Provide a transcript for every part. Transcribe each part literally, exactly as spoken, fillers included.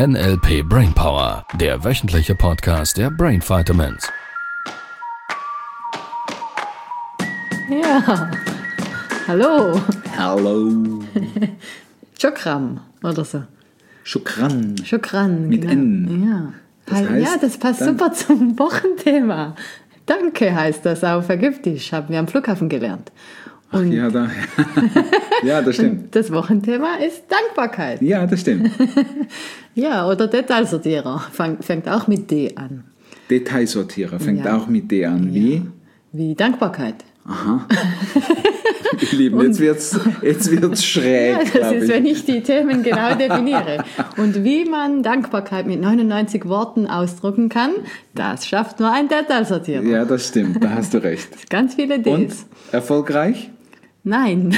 N L P Brainpower, der wöchentliche Podcast der Brain Vitamins. Ja, hallo. Hallo. Chokram oder so. Shukran. Chokran, Mit genau. N. Ja. Das ja, heißt, das passt dann- super zum Wochenthema. Danke heißt das auf Ägyptisch, haben wir am Flughafen gelernt. Ach, ja, da. Ja, das stimmt. Das Wochenthema ist Dankbarkeit. Ja, das stimmt. Ja, oder Detailsortierer fang, fängt auch mit D an. Detailsortierer fängt Ja. auch mit D an. Wie? Wie Dankbarkeit. Aha. Ihr Lieben, jetzt wird's, jetzt wird's schräg, Ja, das glaube ist, ich. wenn ich die Themen genau definiere. Und wie man Dankbarkeit mit neunundneunzig Worten ausdrücken kann, das schafft nur ein Detailsortierer. Ja, das stimmt, da hast du recht. Ganz viele Ds. Und? Erfolgreich? Nein.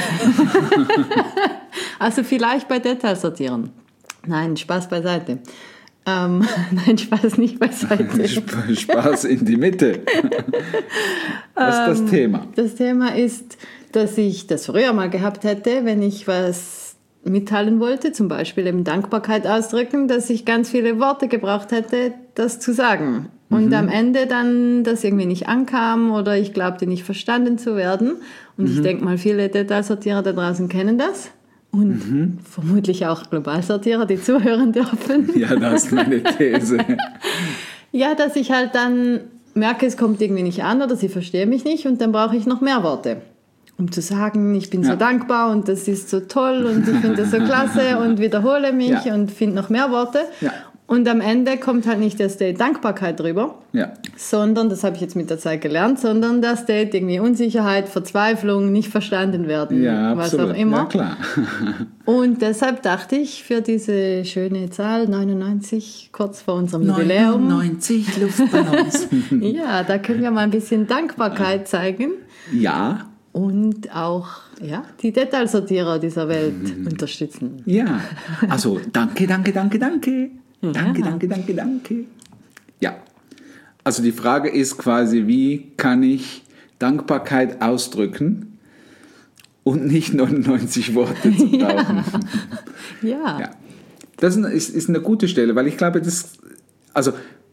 Also vielleicht bei Detailsortieren. Nein, Spaß beiseite. Ähm, nein, Spaß nicht beiseite. Sp- Spaß in die Mitte. Was ist das Thema? Das Thema ist, dass ich das früher mal gehabt hätte, wenn ich was mitteilen wollte, zum Beispiel eben Dankbarkeit ausdrücken, dass ich ganz viele Worte gebraucht hätte, das zu sagen. Und am Ende dann das irgendwie nicht ankam oder ich glaubte nicht verstanden zu werden. Und ich denke mal, viele Detailsortierer da draußen kennen das. Und vermutlich auch Globalsortierer, die zuhören dürfen. Ja, das ist meine These. Ja, dass ich halt dann merke, es kommt irgendwie nicht an oder sie verstehen mich nicht und dann brauche ich noch mehr Worte, um zu sagen, ich bin Ja. so dankbar und das ist so toll und ich finde das so klasse und wiederhole mich Ja. und finde noch mehr Worte. Ja. Und am Ende kommt halt nicht der State Dankbarkeit drüber, Ja. sondern, das habe ich jetzt mit der Zeit gelernt, sondern der State irgendwie Unsicherheit, Verzweiflung, nicht verstanden werden, Ja, was absolut. auch immer. Ja, klar. Und deshalb dachte ich, für diese schöne Zahl neunundneunzig, kurz vor unserem Jubiläum, neunundneunzig Luftballons. ja, da können wir mal ein bisschen Dankbarkeit zeigen Ja. und auch ja, die Detailsortierer dieser Welt unterstützen. Ja, also danke, danke, danke, danke. Danke, Ja. danke, danke, danke. Ja, also die Frage ist quasi, wie kann ich Dankbarkeit ausdrücken und nicht neunundneunzig Worte zu brauchen. Ja, Ja, das ist, ist eine gute Stelle, weil ich glaube, das, also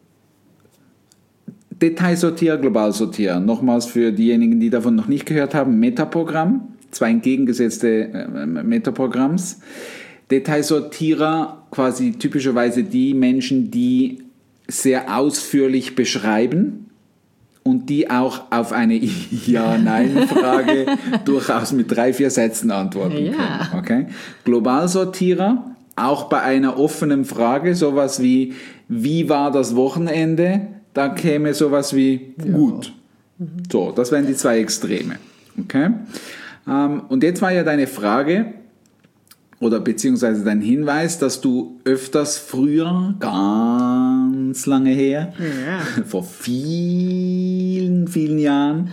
Detailsortierer, Globalsortierer, nochmals für diejenigen, die davon noch nicht gehört haben, Metaprogramm, zwei entgegengesetzte äh, Metaprogramms. Detailsortierer, quasi typischerweise die Menschen, die sehr ausführlich beschreiben und die auch auf eine Ja-Nein-Frage durchaus mit drei, vier Sätzen antworten Ja. können. Okay? Globalsortierer, auch bei einer offenen Frage, sowas wie, wie war das Wochenende? Da käme sowas wie, gut. So, das wären die zwei Extreme. Okay? Ähm, und jetzt war ja deine Frage, oder beziehungsweise dein Hinweis, dass du öfters früher, ganz lange her, Ja. vor vielen, vielen Jahren,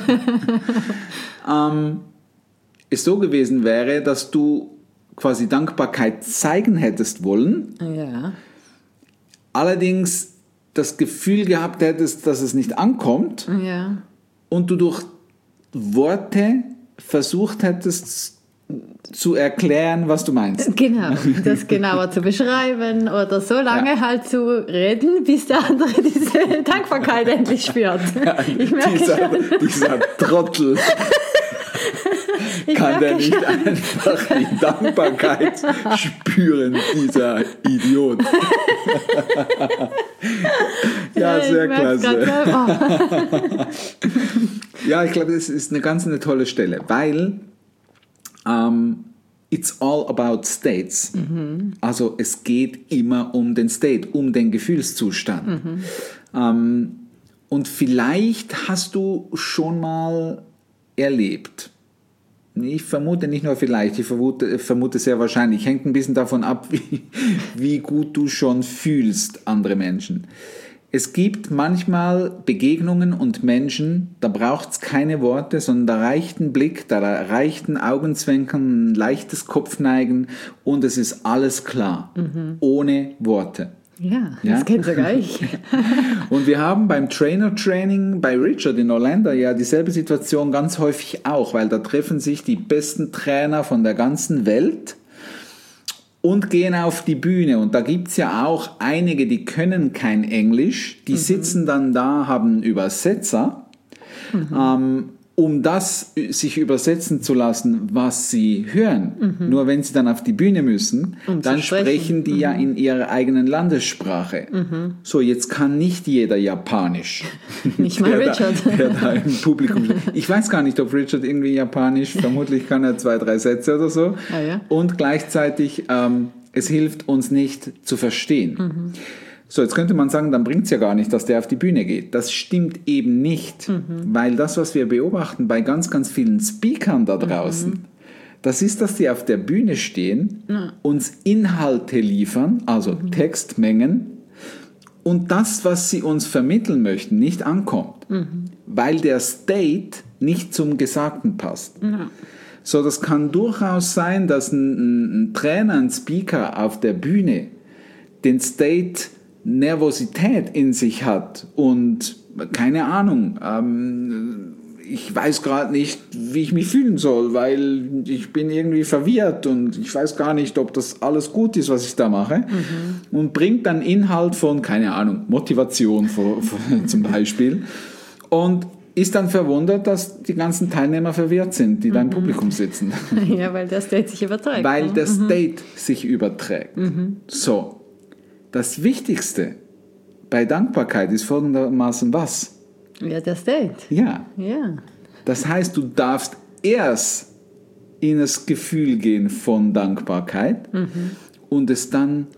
ähm, es so gewesen wäre, dass du quasi Dankbarkeit zeigen hättest wollen, ja, allerdings das Gefühl gehabt hättest, dass es nicht ankommt ja, und du durch Worte versucht hättest zu erklären, was du meinst. genau, das genauer zu beschreiben oder so lange Ja. halt zu reden, bis der andere diese Dankbarkeit endlich spürt. Ich merke dieser, schon, dieser Trottel, ich kann der merke nicht schon. einfach die Dankbarkeit spüren, dieser Idiot. Ja, ich sehr merk's klasse. grad selber. Ja, ich glaube, das ist eine ganz eine tolle Stelle, weil ähm, it's all about states. Also es geht immer um den State, um den Gefühlszustand. Ähm, und vielleicht hast du schon mal erlebt, ich vermute nicht nur vielleicht, ich vermute, vermute sehr wahrscheinlich, hängt ein bisschen davon ab, wie, wie gut du schon fühlst, andere Menschen. Es gibt manchmal Begegnungen und Menschen, da braucht es keine Worte, sondern da reicht ein Blick, da reicht ein Augenzwinkern, ein leichtes Kopfneigen und es ist alles klar, ohne Worte. Ja, Ja? das kennt sogar ich. Und wir haben beim Trainer-Training bei Richard in Orlando ja dieselbe Situation ganz häufig auch, weil da treffen sich die besten Trainer von der ganzen Welt und gehen auf die Bühne. Und da gibt es ja auch einige, die können kein Englisch, die mhm. sitzen dann da, haben Übersetzer, mhm. ähm, um das sich übersetzen zu lassen, was sie hören. Mhm. Nur wenn sie dann auf die Bühne müssen, um dann sprechen die mhm. ja in ihrer eigenen Landessprache. Mhm. So, jetzt kann nicht jeder Japanisch. Nicht mal der Richard. Da, der da im Publikum steht. Ich weiß gar nicht, ob Richard irgendwie Japanisch, vermutlich kann er zwei, drei Sätze oder so. Ah, ja? Und gleichzeitig, ähm, es hilft uns nicht zu verstehen. Mhm. So, jetzt könnte man sagen, dann bringt es ja gar nicht, dass der auf die Bühne geht. Das stimmt eben nicht, mhm. weil das, was wir beobachten bei ganz, ganz vielen Speakern da draußen, mhm. das ist, dass die auf der Bühne stehen, ja. uns Inhalte liefern, also mhm. Textmengen, und das, was sie uns vermitteln möchten, nicht ankommt, mhm. weil der State nicht zum Gesagten passt. Ja. So, das kann durchaus sein, dass ein, ein Trainer, ein Speaker auf der Bühne den State Nervosität in sich hat und keine Ahnung, ähm, ich weiß gerade nicht, wie ich mich fühlen soll, weil ich bin irgendwie verwirrt und ich weiß gar nicht, ob das alles gut ist, was ich da mache, mhm. und bringt dann Inhalt von, keine Ahnung, Motivation für, für, zum Beispiel, und ist dann verwundert, dass die ganzen Teilnehmer verwirrt sind, die mhm. da im Publikum sitzen. Ja, weil der State sich überträgt. Weil ne? der mhm. State sich überträgt. Mhm. So. Das Wichtigste bei Dankbarkeit ist folgendermaßen was? Ja, der State. Ja. ja. Das heißt, du darfst erst in das Gefühl gehen von Dankbarkeit mhm. und es dann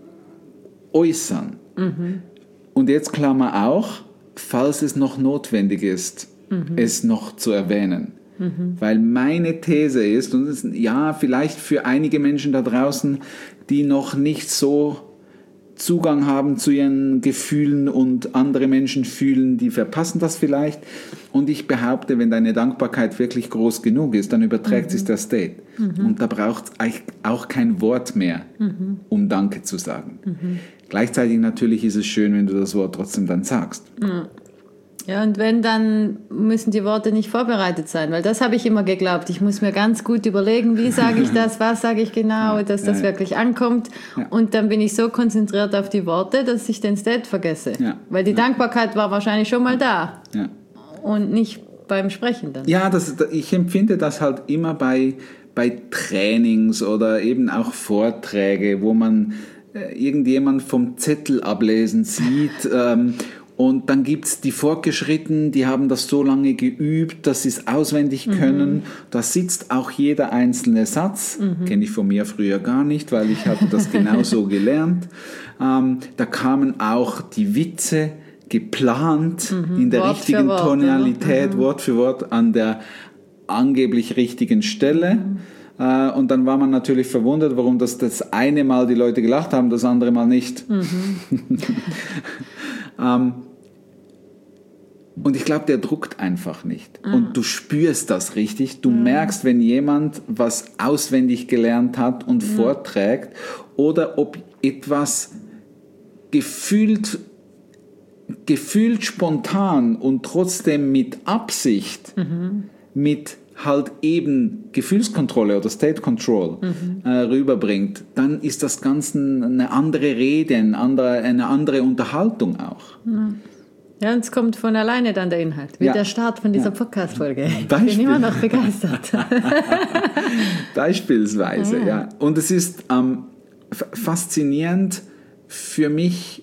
äußern. Mhm. Und jetzt Klammer auch, falls es noch notwendig ist, mhm. es noch zu erwähnen. Mhm. Weil meine These ist, und das ist, ja, vielleicht für einige Menschen da draußen, die noch nicht so Zugang haben zu ihren Gefühlen und andere Menschen fühlen, die verpassen das vielleicht. Und ich behaupte, wenn deine Dankbarkeit wirklich groß genug ist, dann überträgt mhm. sich der State. Mhm. Und da braucht es auch kein Wort mehr, mhm. um Danke zu sagen. Mhm. Gleichzeitig natürlich ist es schön, wenn du das Wort trotzdem dann sagst. Mhm. Ja, und wenn, dann müssen die Worte nicht vorbereitet sein, weil das habe ich immer geglaubt. Ich muss mir ganz gut überlegen, wie sage ich das, was sage ich genau, dass das ja, ja. wirklich ankommt. Ja. Und dann bin ich so konzentriert auf die Worte, dass ich den State vergesse. Ja. Weil die ja. Dankbarkeit war wahrscheinlich schon mal da ja. und nicht beim Sprechen dann. Ja, das, ich empfinde das halt immer bei, bei Trainings oder eben auch Vorträge, wo man äh, irgendjemand vom Zettel ablesen sieht. ähm, Und dann gibt es die Fortgeschrittenen, die haben das so lange geübt, dass sie es auswendig können. Mhm. Da sitzt auch jeder einzelne Satz. Mhm. Kenne ich von mir früher gar nicht, weil ich hatte das genauso gelernt. Ähm, da kamen auch die Witze geplant, mhm. in der Wort richtigen Wort, Tonalität, ja. mhm. Wort für Wort, an der angeblich richtigen Stelle. Mhm. Äh, und dann war man natürlich verwundert, warum das, das eine Mal die Leute gelacht haben, das andere Mal nicht. Mhm. ähm, Und ich glaube, der druckt einfach nicht. Mhm. Und du spürst das richtig. Du mhm. merkst, wenn jemand was auswendig gelernt hat und mhm. vorträgt oder ob etwas gefühlt, gefühlt spontan und trotzdem mit Absicht, mhm. mit halt eben Gefühlskontrolle oder State Control mhm. äh, rüberbringt, dann ist das Ganze eine andere Rede, eine andere, eine andere Unterhaltung auch. Mhm. Ja, und es kommt von alleine dann der Inhalt, wie ja. der Start von dieser ja. Podcast-Folge. Ich Beispiel. bin immer noch begeistert. Beispielsweise, ja. ja. Und es ist ähm, f- faszinierend für mich,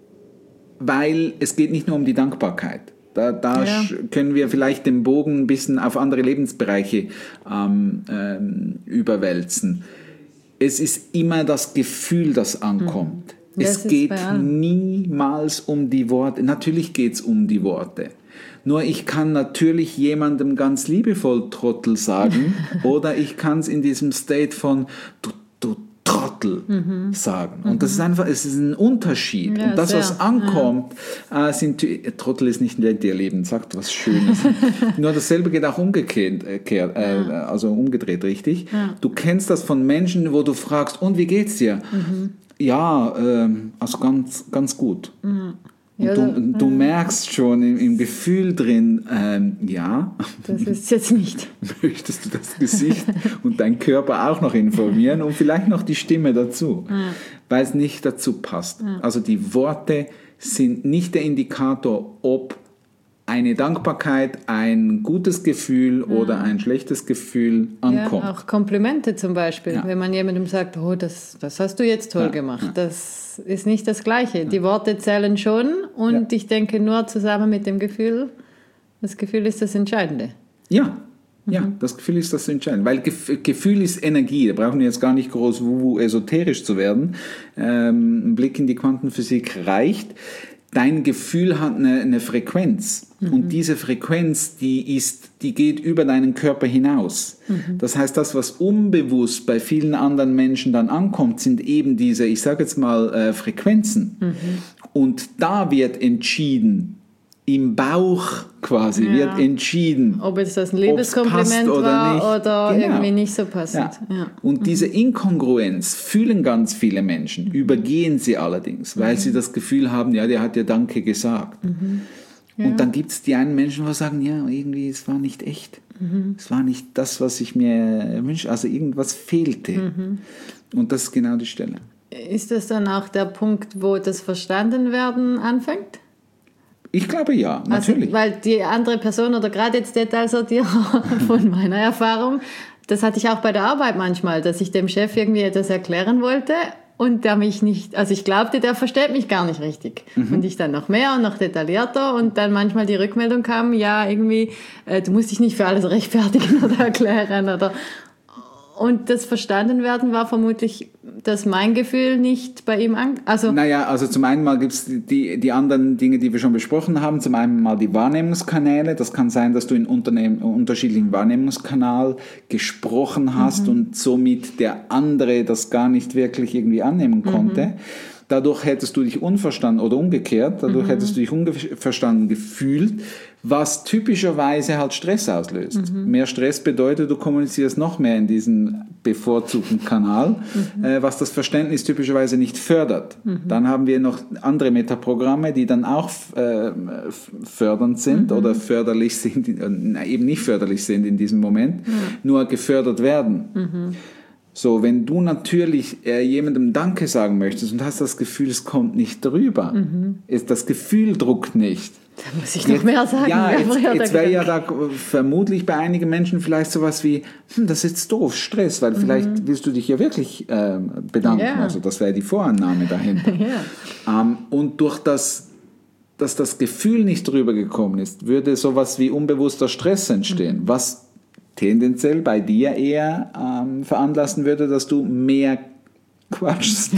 weil es geht nicht nur um die Dankbarkeit. Da, da ja. können wir vielleicht den Bogen ein bisschen auf andere Lebensbereiche ähm, ähm, überwälzen. Es ist immer das Gefühl, das ankommt. Mhm. Es geht niemals um die Worte. Natürlich geht es um die Worte. Nur ich kann natürlich jemandem ganz liebevoll Trottel sagen oder ich kann es in diesem State von du, du Trottel mhm. sagen. Und mhm. das ist einfach, es ist ein Unterschied. Ja, und das, sehr. was ankommt, ja. äh, sind, Trottel ist nicht nett, ihr Leben, sagt was Schönes. Nur dasselbe geht auch umgekehrt, äh, ja. also umgedreht, richtig? Ja. Du kennst das von Menschen, wo du fragst, und wie geht's dir? Mhm. Ja, äh, also ganz, ganz gut. Mhm. Und Ja, du, da- du merkst schon im, im Gefühl drin, ähm, ja, Das ist jetzt nicht. möchtest du das Gesicht und dein Körper auch noch informieren und vielleicht noch die Stimme dazu, weil es nicht dazu passt. Also die Worte sind nicht der Indikator, ob eine Dankbarkeit, ein gutes Gefühl oder ein schlechtes Gefühl ankommt. Ja, auch Komplimente zum Beispiel. Ja. Wenn man jemandem sagt, oh, das, das hast du jetzt toll Ja, gemacht. ja. Das ist nicht das Gleiche. Die Worte zählen schon und Ja. ich denke nur zusammen mit dem Gefühl, das Gefühl ist das Entscheidende. Ja, ja, das Gefühl ist das Entscheidende. Weil Gef- Gefühl ist Energie. Da brauchen wir jetzt gar nicht groß wuhu esoterisch zu werden. Ähm, ein Blick in die Quantenphysik reicht. Dein Gefühl hat eine, eine Frequenz. Und diese Frequenz, die ist, die geht über deinen Körper hinaus. Das heißt, das, was unbewusst bei vielen anderen Menschen dann ankommt, sind eben diese, ich sage jetzt mal, äh, Frequenzen. Und da wird entschieden, im Bauch quasi, Ja. wird entschieden, Ob jetzt das ein ob's passt Liebeskompliment war nicht. oder Genau. irgendwie nicht so passend. Ja. Ja. Und diese Inkongruenz fühlen ganz viele Menschen, übergehen sie allerdings, weil sie das Gefühl haben, ja, der hat ja Danke gesagt. Und dann gibt es die einen Menschen, die sagen, ja, irgendwie, es war nicht echt. Es war nicht das, was ich mir wünsche. Also irgendwas fehlte. Und das ist genau die Stelle. Ist das dann auch der Punkt, wo das Verstandenwerden anfängt? Ich glaube ja, natürlich. Also, weil die andere Person oder gerade jetzt Detailsortierer von meiner Erfahrung, das hatte ich auch bei der Arbeit manchmal, dass ich dem Chef irgendwie etwas erklären wollte und der mich nicht, also ich glaubte, der versteht mich gar nicht richtig. Mhm. Und ich dann noch mehr und noch detaillierter und dann manchmal die Rückmeldung kam, ja, irgendwie, äh, du musst dich nicht für alles rechtfertigen oder erklären oder... Und das Verstandenwerden war vermutlich, dass mein Gefühl nicht bei ihm an... Also, Naja, also zum einen mal gibt es die, die anderen Dinge, die wir schon besprochen haben. Zum einen mal die Wahrnehmungskanäle. Das kann sein, dass du in Unternehmen, unterschiedlichen Wahrnehmungskanal gesprochen hast und somit der andere das gar nicht wirklich irgendwie annehmen konnte. Dadurch hättest du dich unverstanden oder umgekehrt, dadurch hättest du dich unverstanden gefühlt, was typischerweise halt Stress auslöst. Mehr Stress bedeutet, du kommunizierst noch mehr in diesen bevorzugten Kanal, äh, was das Verständnis typischerweise nicht fördert. Dann haben wir noch andere Metaprogramme, die dann auch äh, fördernd sind oder förderlich sind, äh, eben nicht förderlich sind in diesem Moment, nur gefördert werden. So, wenn du natürlich äh, jemandem Danke sagen möchtest und hast das Gefühl, es kommt nicht drüber, ist das Gefühl druckt nicht. da muss ich noch mehr sagen. Ja, wer jetzt, früher jetzt da wäre ja gedacht. da vermutlich bei einigen Menschen vielleicht sowas wie, hm, das ist jetzt doof, Stress, weil vielleicht willst du dich ja wirklich ähm, bedanken. Ja. Also das wäre die Vorannahme dahinter. Ja. ähm, und durch das, dass das Gefühl nicht drüber gekommen ist, würde sowas wie unbewusster Stress entstehen, was tendenziell bei dir eher ähm, veranlassen würde, dass du mehr quatschst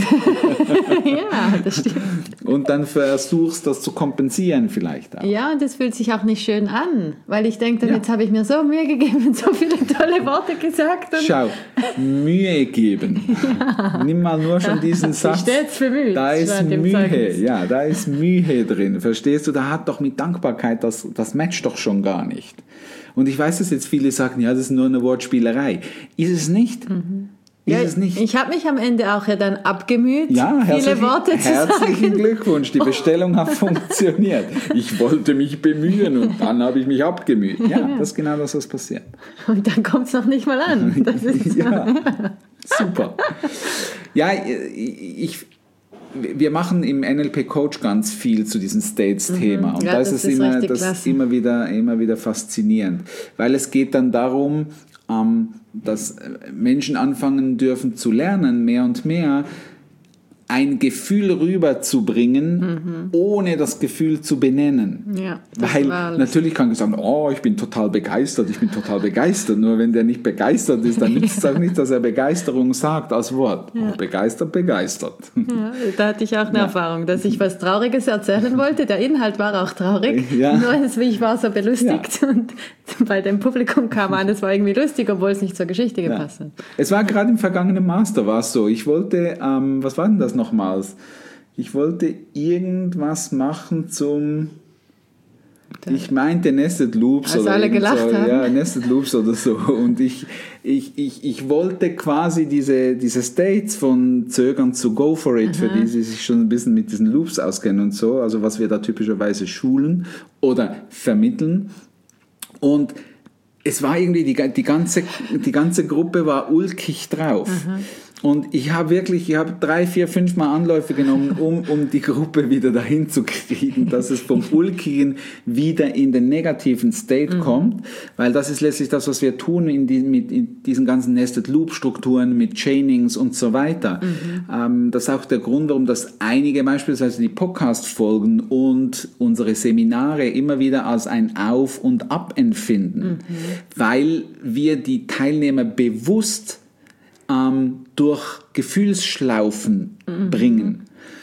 Ja, das stimmt. und dann versuchst, das zu kompensieren vielleicht auch. Ja, und das fühlt sich auch nicht schön an, weil ich denke, dann Ja. jetzt habe ich mir so Mühe gegeben und so viele tolle Worte gesagt. Und Schau, Mühe geben. Nimm mal nur schon diesen Ich Satz. stets bemüht. Da ist stand im Mühe, Zeugnis. ja, da ist Mühe drin. Verstehst du? Da hat doch mit Dankbarkeit, das, das matcht doch schon gar nicht. Und ich weiß, dass jetzt viele sagen, ja, das ist nur eine Wortspielerei. Ist es nicht? Ist Ja, es nicht? ich habe mich am Ende auch ja dann abgemüht, Ja, viele herzlichen, Worte zu herzlichen sagen. Glückwunsch. Die Bestellung hat funktioniert. Ich wollte mich bemühen und dann habe ich mich abgemüht. Ja, das ist genau das, was passiert. Und dann kommt es noch nicht mal an. Das ist Ja, super. Ja, ich, wir machen im N L P Coach ganz viel zu diesem States-Thema. Und Ja, da das ist es ist immer, richtig das klasse. immer, wieder, immer wieder faszinierend. Weil es geht dann darum, ähm, dass Menschen anfangen dürfen zu lernen, mehr und mehr, ein Gefühl rüberzubringen, ohne das Gefühl zu benennen. Ja, das Weil war alles. natürlich kann ich sagen, oh, ich bin total begeistert, ich bin total begeistert. Nur wenn der nicht begeistert ist, dann nützt es auch nicht, dass er Begeisterung sagt als Wort. Oh, begeistert, begeistert. Ja, da hatte ich auch eine Erfahrung, dass ich was Trauriges erzählen wollte. Der Inhalt war auch traurig, Ja. nur es- ich war so belustigt und bei dem Publikum kam an, es war irgendwie lustig, obwohl es nicht zur Geschichte gepasst hat. Es war gerade im vergangenen Master, war es so. Ich wollte, ähm, was war denn das nochmals? Ich wollte irgendwas machen zum, Ich meinte Nested Loops. Als oder alle gelacht so. haben. Ja, Nested Loops oder so. Und ich, ich, ich, ich wollte quasi diese, diese States von Zögern zu Go for it, Aha. für die sie sich schon ein bisschen mit diesen Loops auskennen und so, also was wir da typischerweise schulen oder vermitteln. Und es war irgendwie, die, die, ganze, die ganze Gruppe war ulkig drauf. Aha. Und ich habe wirklich, ich habe drei, vier, fünf Mal Anläufe genommen, um, um die Gruppe wieder dahin zu kriegen, dass es vom Ulkigen wieder in den negativen State mhm. kommt, weil das ist letztlich das, was wir tun in, die, mit, in diesen ganzen Nested Loop Strukturen, mit Chainings und so weiter. Mhm. Ähm, das ist auch der Grund, warum das einige beispielsweise die Podcast-Folgen und unsere Seminare immer wieder als ein Auf und Ab empfinden, mhm. weil wir die Teilnehmer bewusst Ähm, durch Gefühlsschlaufen mhm. bringen.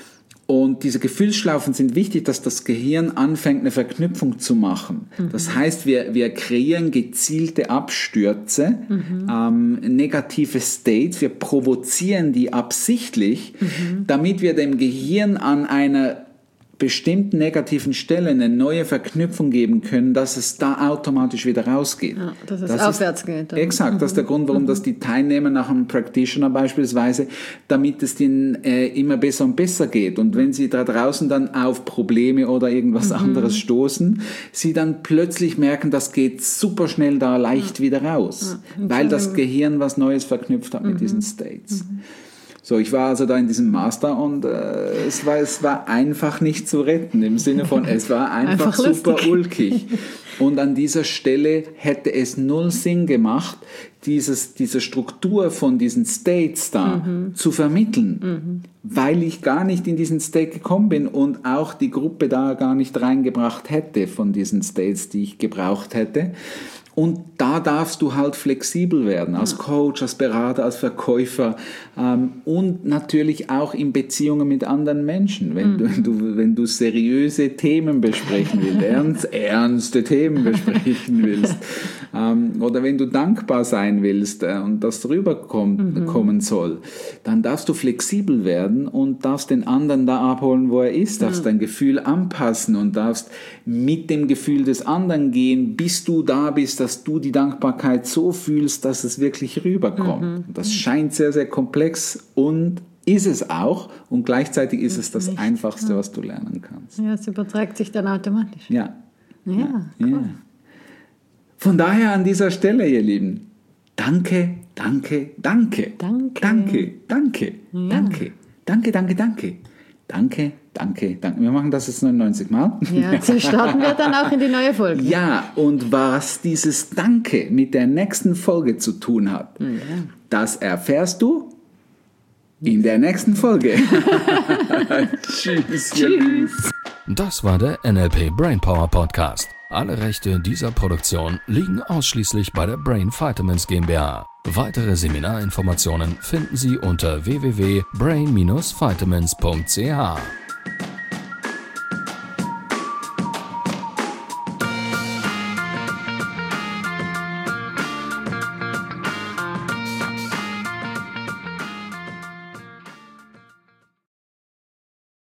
Und diese Gefühlsschlaufen sind wichtig, dass das Gehirn anfängt, eine Verknüpfung zu machen. Mhm. Das heißt, wir, wir kreieren gezielte Abstürze, mhm. ähm, negative States, wir provozieren die absichtlich, mhm. damit wir dem Gehirn an einer bestimmten negativen Stelle eine neue Verknüpfung geben können, dass es da automatisch wieder rausgeht. Ja, dass es das aufwärts ist, geht. Dann. Exakt, mhm. das ist der Grund, warum mhm. das die Teilnehmer nach einem Practitioner beispielsweise, damit es denen äh, immer besser und besser geht. Und wenn sie da draußen dann auf Probleme oder irgendwas mhm. anderes stoßen, sie dann plötzlich merken, das geht super schnell da leicht ja. wieder raus, ja. weil das Gehirn was Neues verknüpft hat mhm. mit diesen States. Mhm. So, ich war also da in diesem Master und äh, es, war, es war einfach nicht zu retten, im Sinne von, es war einfach, einfach super lustig. Ulkig. Und an dieser Stelle hätte es null Sinn gemacht, dieses, diese Struktur von diesen States da mhm. zu vermitteln, mhm. weil ich gar nicht in diesen State gekommen bin und auch die Gruppe da gar nicht reingebracht hätte von diesen States, die ich gebraucht hätte. Und da darfst du halt flexibel werden, als Coach, als Berater, als Verkäufer ähm, und natürlich auch in Beziehungen mit anderen Menschen. Wenn, mhm. du, wenn du seriöse Themen besprechen willst, ernst, ernste Themen besprechen willst ähm, oder wenn du dankbar sein willst äh, und das rüberkommen mhm. kommen soll, dann darfst du flexibel werden und darfst den anderen da abholen, wo er ist, darfst mhm. dein Gefühl anpassen und darfst mit dem Gefühl des anderen gehen, bis du da bist, dass du die Dankbarkeit so fühlst, dass es wirklich rüberkommt. Mhm. Das scheint sehr, sehr komplex und ist es auch und gleichzeitig ist es das Nicht, Einfachste, ja. was du lernen kannst. Ja, es überträgt sich dann automatisch. Ja. Ja, ja. cool. ja. Von daher an dieser Stelle, ihr Lieben, danke, danke, danke. Danke. Danke, danke, ja. danke. Danke, danke, danke. Danke, danke, danke. Wir machen das jetzt neunundneunzig Mal. Ja, so starten wir dann auch in die neue Folge. Ja, und was dieses Danke mit der nächsten Folge zu tun hat, ja. das erfährst du in der nächsten Folge. Tschüss. Tschüss. Das war der N L P Brainpower Podcast. Alle Rechte dieser Produktion liegen ausschließlich bei der Brain Vitamins GmbH. Weitere Seminarinformationen finden Sie unter w w w punkt brain dash vitamins punkt c h.